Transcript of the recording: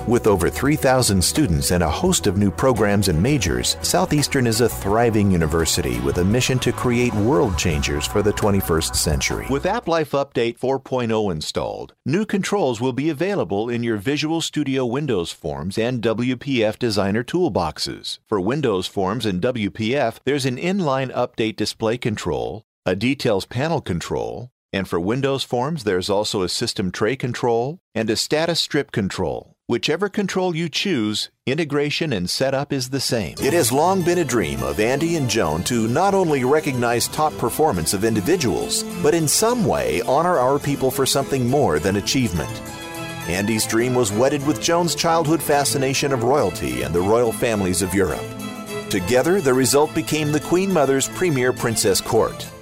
With over 3,000 students and a host of new programs and majors, Southeastern is a thriving university with a mission to create world changers for the 21st century. With AppLife Update 4.0 installed, new controls will be available in your Visual Studio Windows Forms and WPF Designer toolboxes. For Windows Forms and WPF, there's an inline update display control, a details panel control, and for Windows Forms, there's also a system tray control and a status strip control. Whichever control you choose, integration and setup is the same. It has long been a dream of Andy and Joan to not only recognize top performance of individuals, but in some way honor our people for something more than achievement. Andy's dream was wedded with Joan's childhood fascination of royalty and the royal families of Europe. Together, the result became the Queen Mother's premier princess court.